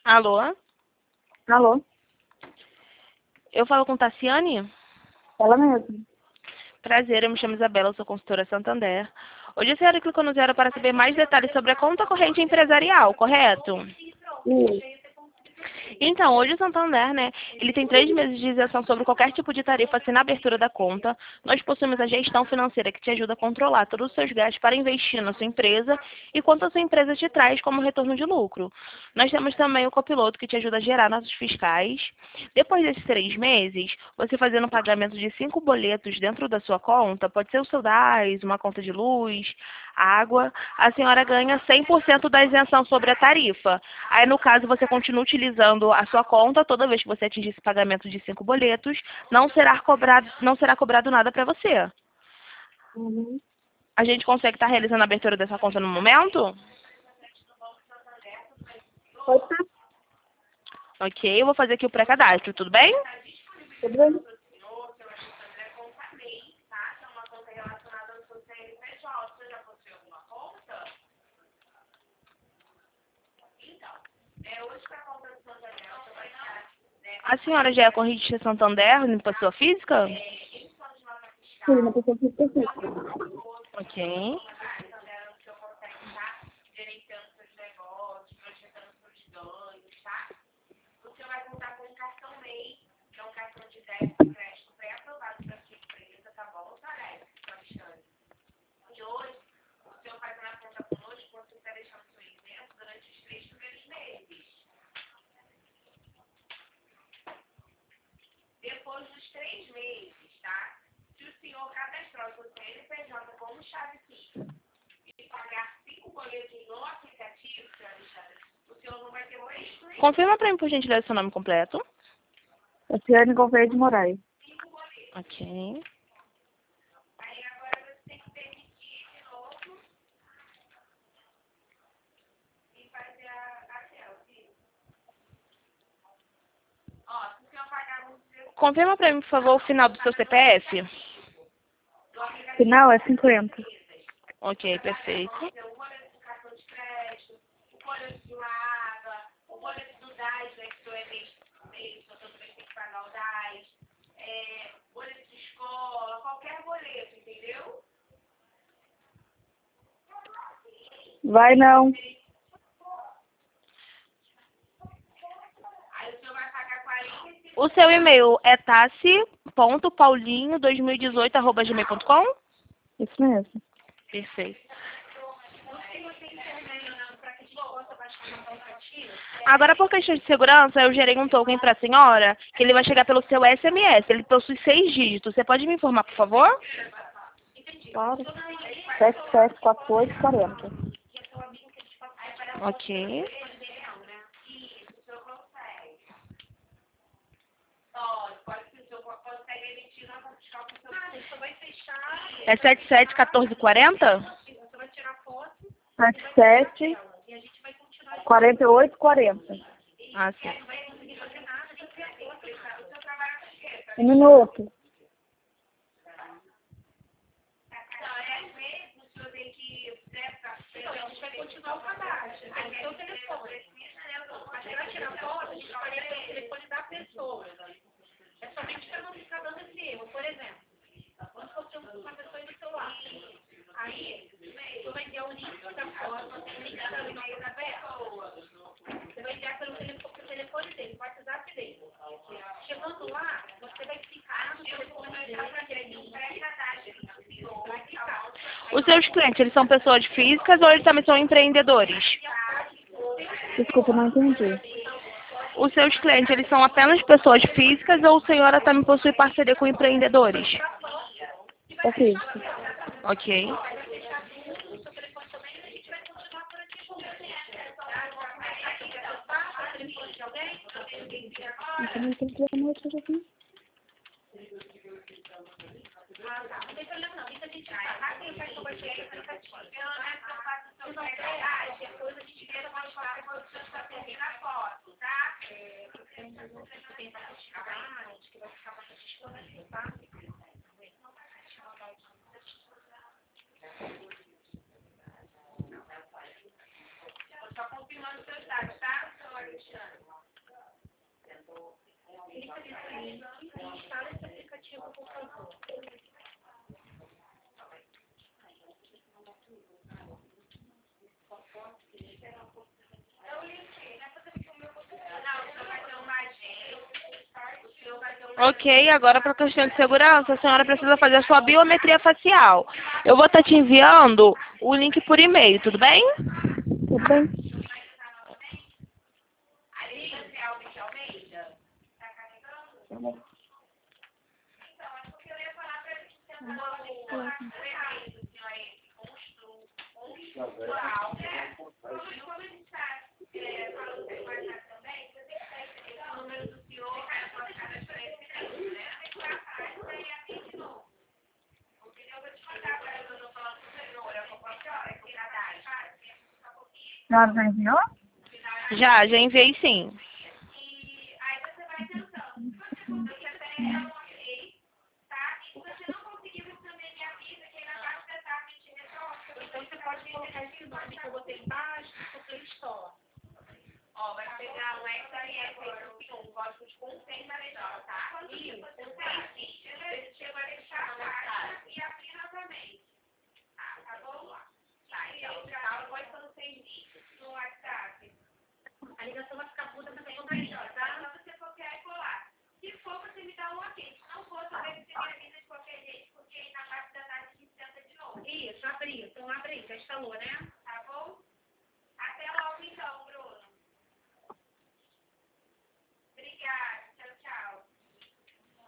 Alô? Alô? Eu falo com Tassiane? Ela mesma. Prazer, eu me chamo Isabela, eu sou consultora Santander. Hoje a senhora clicou no 0 para saber mais detalhes sobre a conta corrente empresarial, correto? Isso. Então, hoje o Santander, né, ele tem 3 meses de isenção sobre qualquer tipo de tarifa assim na abertura da conta. Nós possuímos a gestão financeira que te ajuda a controlar todos os seus gastos para investir na sua empresa e quanto a sua empresa te traz como retorno de lucro. Nós temos também o copiloto que te ajuda a gerar notas fiscais. Depois desses 3 meses, você fazendo um pagamento de 5 boletos dentro da sua conta, pode ser o seu DAS, uma conta de luz, água, a senhora ganha 100% da isenção sobre a tarifa. Aí, no caso, você continua utilizando a sua conta, toda vez que você atingir esse pagamento de 5 boletos, não será cobrado nada para você. Uhum. A gente consegue estar realizando a abertura dessa conta no momento? Pode ser. Ok, eu vou fazer aqui o pré-cadastro, tudo bem? Tudo bem? A senhora já é correntista Santander, em pessoa física? Sim, uma pessoa que esqueceu. Ok. Confirma para mim, por gentileza, seu nome completo. Tassiane Gouveia de Moraes. Ok. Confirma para mim, por favor, o final do seu CPF. Final é 50. Ok, perfeito. Vai não. O seu e-mail é tassi.paulinho2018@gmail.com? Isso mesmo. Perfeito. Agora, por questão de segurança, eu gerei um token para a senhora, que ele vai chegar pelo seu SMS. Ele possui 6 dígitos. Você pode me informar, por favor? Claro. 774840. Ok. É 771440? 77 4840. Ah, sim. Um minuto. Os seus clientes, eles são pessoas físicas ou eles também são empreendedores? Desculpa, não entendi. Os seus clientes, eles são apenas pessoas físicas ou a senhora também possui parceria com empreendedores? É físico. Ok. Eu também tenho que ver como é que eu aqui. Instala esse aplicativo, por favor. Ok, agora para questão de segurança, a senhora precisa fazer a sua biometria facial. Eu vou estar te enviando o link por e-mail, tudo bem? Tudo bem? Já enviou? Já enviei sim. Então, você pode colocar esse nome que eu botei embaixo, porque ele só. Ó, vai pegar um XRF, um código de consciência melhor, tá? Isso, você vai deixar a caixa e abrir novamente. Tá bom? Tá, então, quais são os serviços no WhatsApp? A ligação vai ficar puta também, tá? Se você for querer colar. Se for, você me dá um ok. Se não for, também você me avisa de qualquer jeito, porque aí na parte da tarde a gente tenta de novo. Isso, abrir. Então, abre aí, já instalou, né? Tá bom? Até logo, então, Bruno. Obrigada. Tchau, tchau.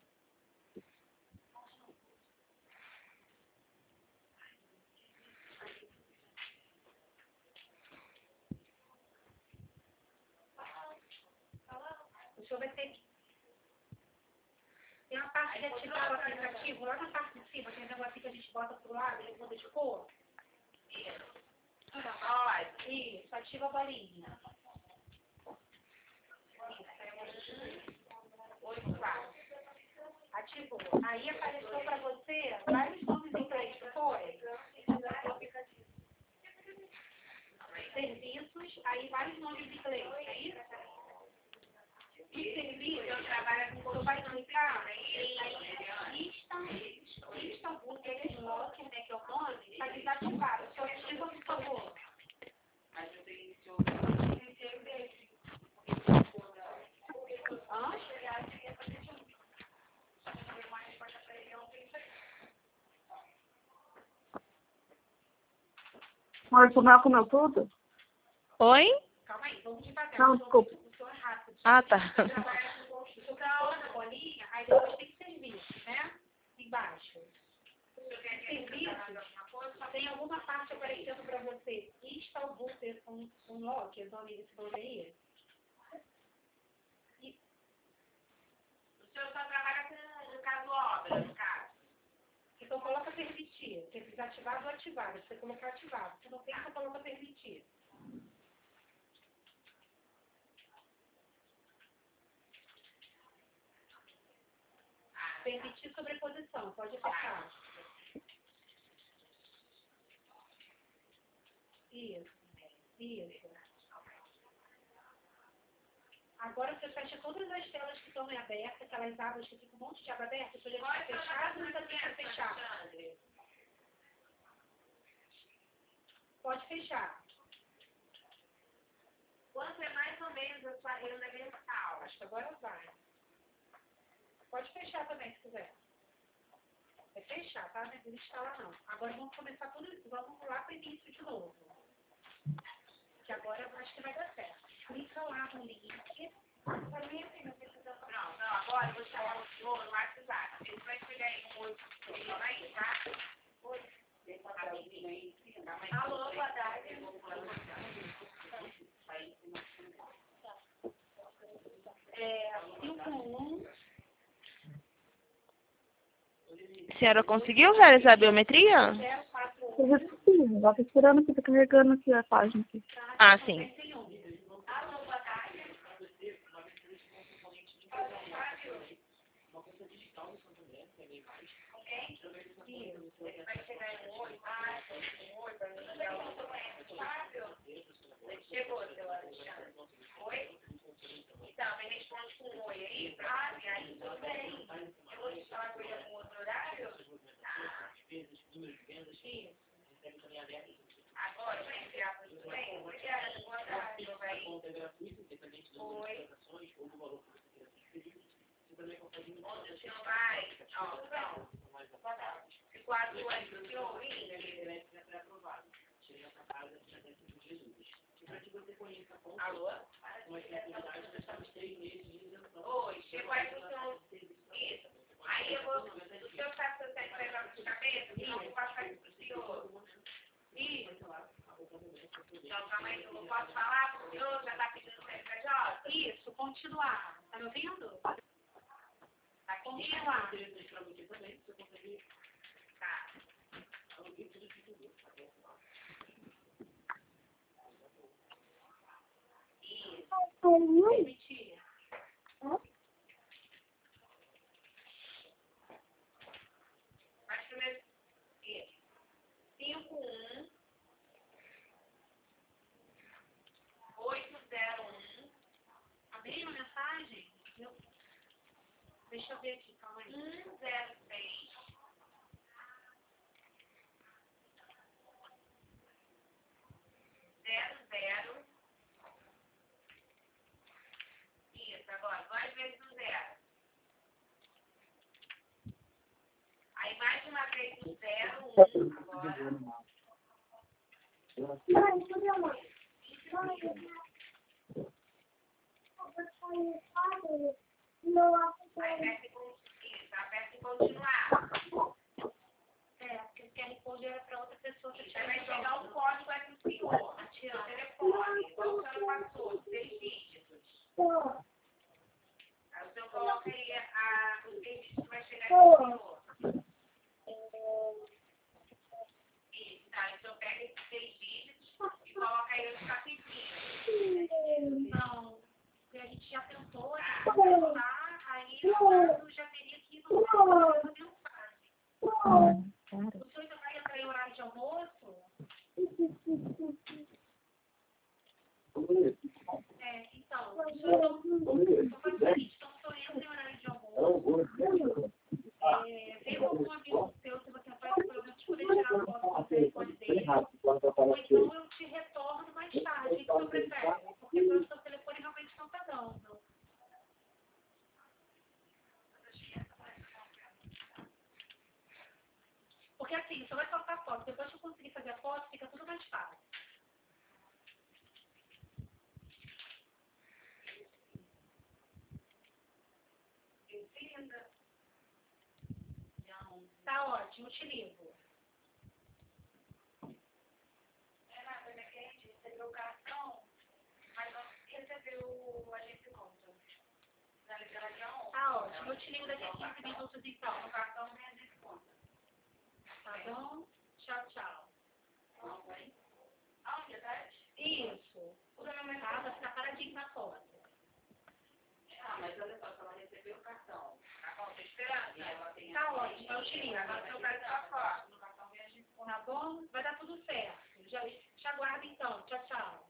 O senhor vai ter que... Tem uma parte de ativar o aplicativo, lá na parte de cima, tem um negócio que a gente bota pro lado, ele muda de cor. Isso, ativa a bolinha. Ativou. Aí apareceu para você vários nomes em inglês, não foi? Serviços, aí vários nomes em inglês, é isso? O serviço, eu trabalho com o vai clicar em Istambul, que é Lock, né, que é o nome, está desativado. O senhor ativa, por favor. Amor, o Samuel comeu tudo? Oi? Calma aí, vamos devagar. Não, desculpa. O senhor é rápido. Ah, tá. O senhor coloca na bolinha, aí depois tem serviço, né? Embaixo. Serviços, tem alguma parte aparecendo para você. Istambul, um lock, o nome desse nome aí? O senhor só trabalha com, no caso, obra, no caso. Então coloca permitir. Tem desativado ou ativado. Você colocar ativado. Se não tem, você coloca permitir. Permitir sobreposição. Pode fechar. Isso. Agora você fecha todas as telas que estão em aberta, aquelas abas que ficam um monte de aba aberta, você já está fechado ou ainda tem que fechar? Pode fechar. Quanto é mais ou menos a sua renda mensal? Acho que agora vai. Pode fechar também, se quiser. É fechar, tá? Não é desinstalar, não. Agora vamos começar tudo, vamos lá para o início de novo. Que agora eu acho que vai dar certo. Clica lá no link. Não, agora eu vou chamar o senhor no WhatsApp. Ele vai pegar aí um outro aí, tá? Oi. Alô, boa tarde. É, 51. A senhora conseguiu realizar a biometria? 041. Eu recebi, já tô esperando aqui, tô carregando aqui a página aqui. Ah, sim. Alô, boa tarde. Ele vai chegar em um oi. Chegou, seu Alexandre. Oi? Alô? Oi, chegou aí pro seu... Isso. Aí eu vou... O seu saco que você tem que pegar de cabeça? Isso, eu vou passar isso pro senhor. Isso. Então, calma aí, eu posso falar pro senhor? Já tá pedindo o CNPJ? Isso, continuar. Tá me ouvindo? Tá continuar. Tá. Isso. Permitir. Mas primeiro... Isso. 51 801. Abri uma mensagem? Deixa eu ver aqui, calma aí. 106 00. Isso, agora, 2 vezes o 0. Aí mais uma vez o 0, 1, agora. Aperta em continuar. Porque o QR Code era para outra pessoa que tinha. Vai chegar um código aqui no senhor. Atira o telefone. Então, o senhor passou 6 dígitos. Aí o senhor coloca aí os 6 dígitos que vai chegar aqui no senhor. Isso, tá? O senhor pega esses 6 dígitos e coloca aí os capitinhos. Não. A gente já tentou pensar, aí eu já teria que ir no mensagem. O senhor ainda vai entrar em horário de almoço? Então, o senhor faz o seguinte, então o senhor entra em horário de almoço, vê com algum amigo seu se você vai pelo menos poder tirar a foto do telefone dele, ou então eu te retorno mais tarde, o que o senhor prefere? Porque pelo seu telefone realmente não está dando. Porque assim, você vai soltar a foto, depois que eu conseguir fazer a foto, fica tudo mais fácil. Tá ótimo, eu te ligo. Coisa que a gente recebeu o cartão, mas não recebeu o agente de conta. Na liberação. Tá ótimo, eu te ligo daqui a 15 minutos então. O cartão vem agente de conta. Tá bom? Tchau, tchau. Aonde, atrás? Isso. Tá, vai ficar paradinho na foto. Mas olha só, se ela recebeu o cartão. Tá bom, tô esperando. Tá ótimo, eu te ligo. Agora eu quero sua foto. No cartão vem agente de conta. Tá bom? Vai dar tudo certo. Já te aguardo então. Tchau, tchau.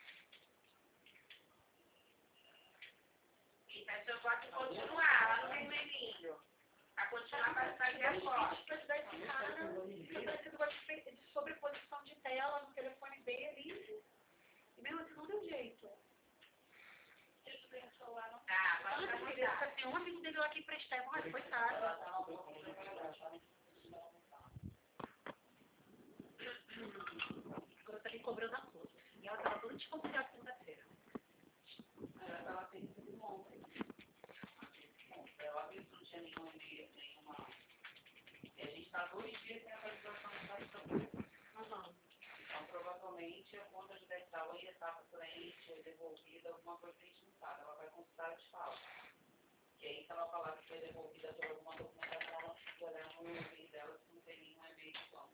Isso, aí você pode continuar lá no vermelhinho. A continuar para fazer a foto. Eu preciso de sobreposição de tela no telefone dele. E mesmo assim não deu jeito. Isso tem celular, não? Pode ajudar. Tem um amigo dele lá que emprestar, mas coitado. Agora tá me cobrando a coisa. E ela tava toda desconfiada segunda-feira. Ela fez tudo ontem. Ela não tinha nenhum e-mail, nenhuma. E a gente está 2 dias sem atualização do site da coisa. Então, provavelmente, a conta de Destal ainda está para frente, devolvida, alguma coisa que a gente não sabe. Ela vai consultar e te fala. E aí, se ela falar que foi devolvida por alguma documentação, ela precisa olhar no e-mail dela se não tem nenhum e-mail de conta.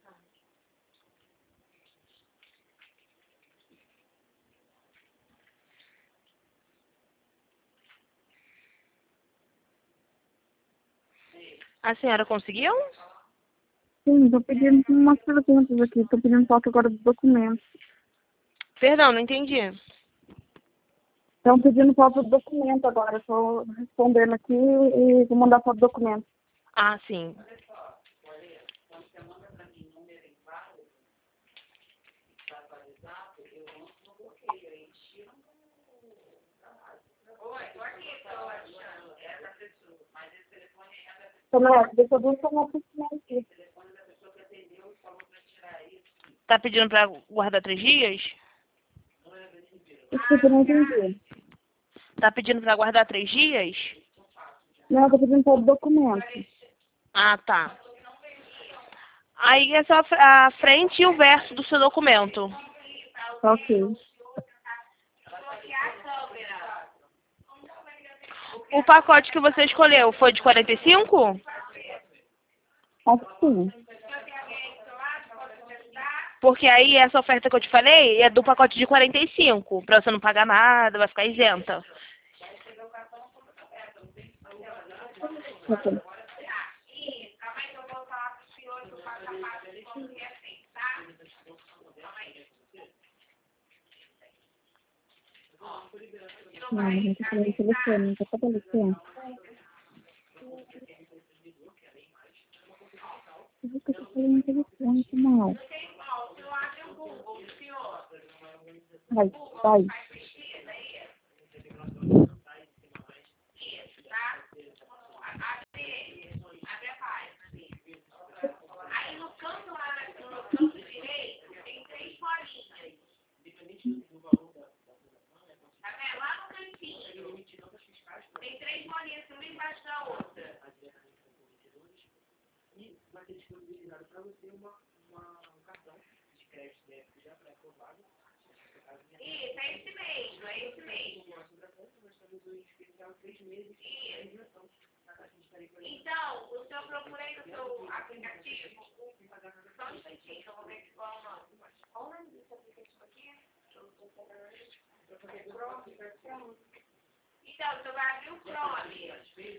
A senhora conseguiu? Sim, estou pedindo umas perguntas aqui. Estou pedindo foto agora dos documentos. Perdão, não entendi. Estão pedindo foto do documento agora. Estou respondendo aqui e vou mandar foto do documento. Ah, sim. Quando você manda para mim número inválido, para atualizar, eu lanço no bloqueio, aí tiram do trabalho. Oi, estou aqui, estou achando. É da pessoa, mas esse telefone é da pessoa. Deixa eu ver se eu não assisto aqui. O telefone da pessoa que atendeu falou para tirar isso. Tá pedindo pra guardar 3 dias? Desculpa, não entendi. Tá pedindo pra guardar 3 dias? Não, eu tô pedindo todo o documento. Ah, tá. Aí é só a frente e o verso do seu documento. Ok. O pacote que você escolheu foi de 45? Acho que sim. Porque aí essa oferta que eu te falei é do pacote de 45, pra você não pagar nada, vai ficar isenta. Ok. Não, a gente tá falando no telefone, não tá aparecendo. Eu vou ficar falando no telefone, mal. Vai, vai. Tem 3 bolinhas, uma embaixo da outra. Vai ser disponibilizado para você um cartão de crédito débito já pré-aprovado. Isso, é esse mesmo, é esse mesmo. Nós estamos hoje especial 3 meses de realização na taxa de tarifa. Então, o seu procurei no seu aplicativo. Só um instantinho, eu vou ver qual é o nome. Qual o nome desse aplicativo aqui? Então, você vai abrir o Chrome.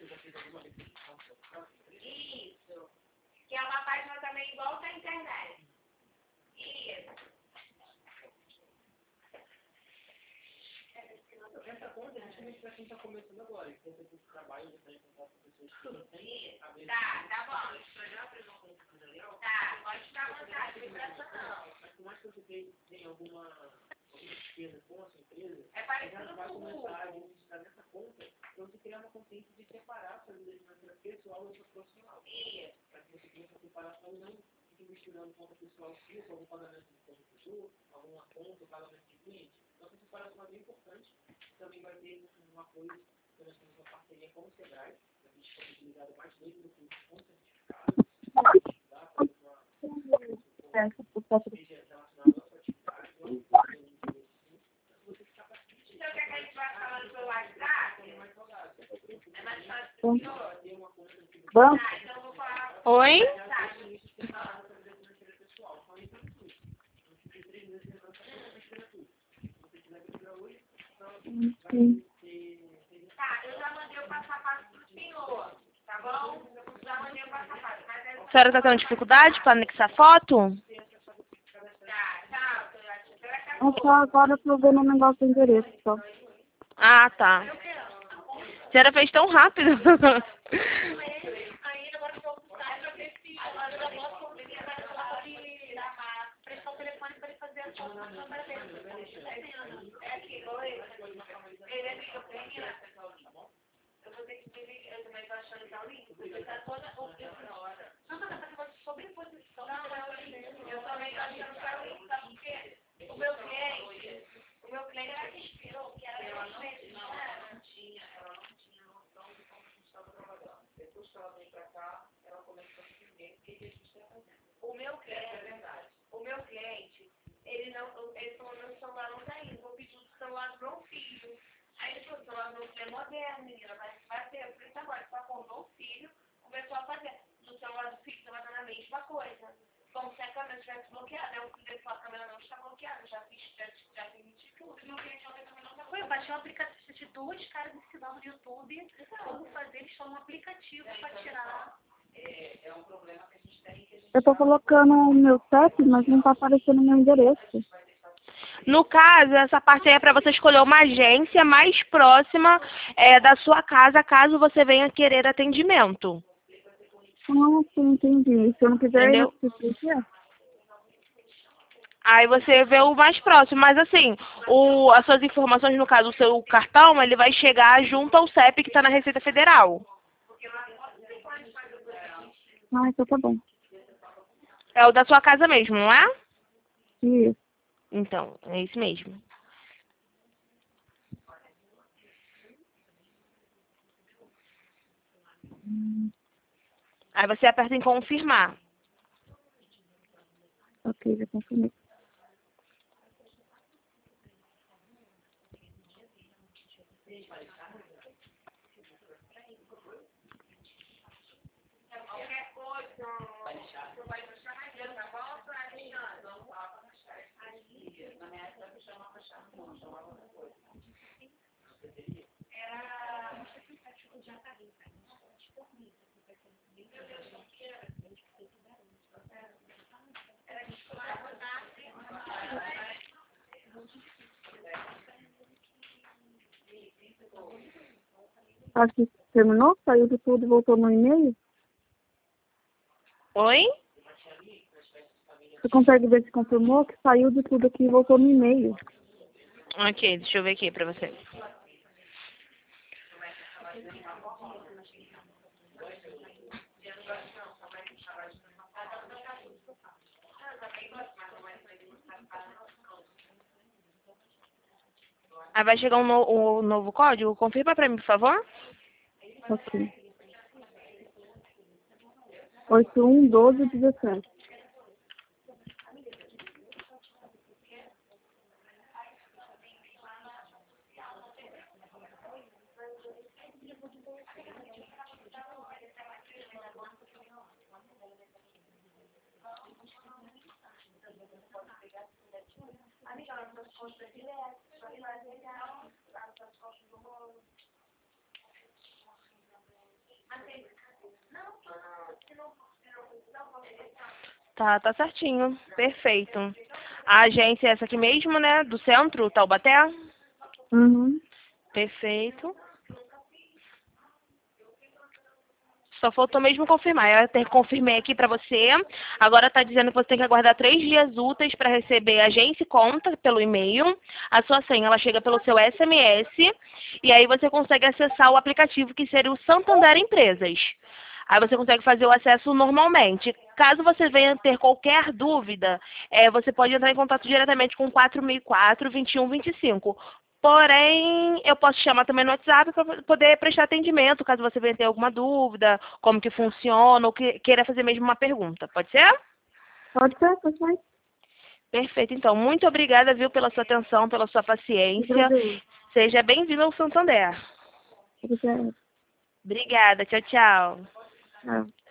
Isso. Que é uma página também igual da internet. Isso. Essa conta, justamente para quem está começando agora, e tem esse trabalho de estar em contato com pessoas que não têm. Isso. Tá bom. Tá, pode ficar à vontade, não presta não. Mas por mais que você tenha alguma despesa com a sua empresa, É já parecido vai com o começar a Google. administrar nessa conta para você criar uma consciência de separar a sua vida financeira pessoal da sua profissional. Isso. Para que você tenha essa separação e não fique misturando conta pessoal sua com algum pagamento de fornecedor, alguma conta, pagamento de cliente. Então, essa separação é bem importante. Também vai ter um apoio, nós temos uma parceria com o Sebrae, que a gente tem utilizado mais dele do curso com certificado, tá? Para seja relacionado à sua atividade, você ficar paciente. Então, quer que a gente vai falando pelo WhatsApp? É mais saudável. É mais fácil do que eu. Ter uma conta que você Vamos? Tá, então eu vou falar. Oi? já tem isso separado da sua vida financeira pessoal. Só isso tudo. Não tem 3 meses de levanta mas tira tudo. Se você quiser vir hoje, então vai ter. Tá, eu já mandei o passo a passo pro senhor. Tá bom? Já mandei o passo a passo. Mas é A senhora tá tendo dificuldade para anexar foto? tá, Eu só agora eu tô vendo um negócio do endereço, só. Ah, tá. A senhora fez tão rápido. Aí agora eu vou buscar pra ver se eu posso conseguir prestar o telefone pra ele fazer a consulta para ver. É aqui, oi. Ele é meu menina. Eu vou ter que desligar, eu também tô achando que é o link, porque tá toda na hora. Não, tá fazendo sobreposição. Não, eu também tô achando que é o link, sabe por quê? O meu cliente era que inspirou, que era ela não tinha noção de como a gente estava trabalhando. Depois que ela veio pra cá, ela começou a entender o que a gente está fazendo. O meu cliente, ele falou, meu celular não tá indo, vou pedir o celular do meu filho. Aí ele falou, o celular do meu filho é moderno, menina, vai ter. Eu falei, tá agora, só comprou o filho, começou a fazer. No celular do filho, estava dando a mesma coisa. Como se a câmera estivesse bloqueada. Eu falei, a câmera não está bloqueada, já permiti tudo. E o cliente ontem também não está bloqueado. Eu baixei um aplicativo de 2 caras ensinando no YouTube como fazer, eles estão no aplicativo para tirar. É um problema que a gente tem que a gente. Eu tô colocando o meu CEP, mas não tá aparecendo o meu endereço. No caso, essa parte aí é para você escolher uma agência mais próxima da sua casa, caso você venha querer atendimento. Ah, sim, entendi. Se eu não quiser ir, Entendeu? o que é? Aí você vê o mais próximo, mas assim, as suas informações, no caso, o seu cartão, ele vai chegar junto ao CEP que está na Receita Federal. Ah, então tá bom. É o da sua casa mesmo, não é? Isso. Então, é isso mesmo. Aí você aperta em confirmar. Ok, já confirmei. Acho que terminou, saiu de tudo e voltou no e-mail. Oi? Você consegue ver se confirmou que saiu de tudo aqui e voltou no e-mail. Ok, deixa eu ver aqui pra você. Aí vai chegar um novo código. Confirma pra mim, por favor. Ok. 811217. Tá certinho. Perfeito. A agência é essa aqui mesmo, né? Do centro, Taubaté? Uhum. Perfeito. Só faltou mesmo confirmar. Eu até confirmei aqui pra você. Agora tá dizendo que você tem que aguardar 3 dias úteis para receber agência e conta pelo e-mail. A sua senha, ela chega pelo seu SMS. E aí você consegue acessar o aplicativo que seria o Santander Empresas. Aí você consegue fazer o acesso normalmente. Caso você venha ter qualquer dúvida, você pode entrar em contato diretamente com 4004-2125. Porém, eu posso te chamar também no WhatsApp para poder prestar atendimento, caso você venha ter alguma dúvida, como que funciona, ou queira fazer mesmo uma pergunta. Pode ser? Pode ser, pode ser. Perfeito. Então, muito obrigada, viu, pela sua atenção, pela sua paciência. Obrigada. Seja bem-vindo ao Santander. Obrigada. Obrigada. Tchau, tchau. Tchau.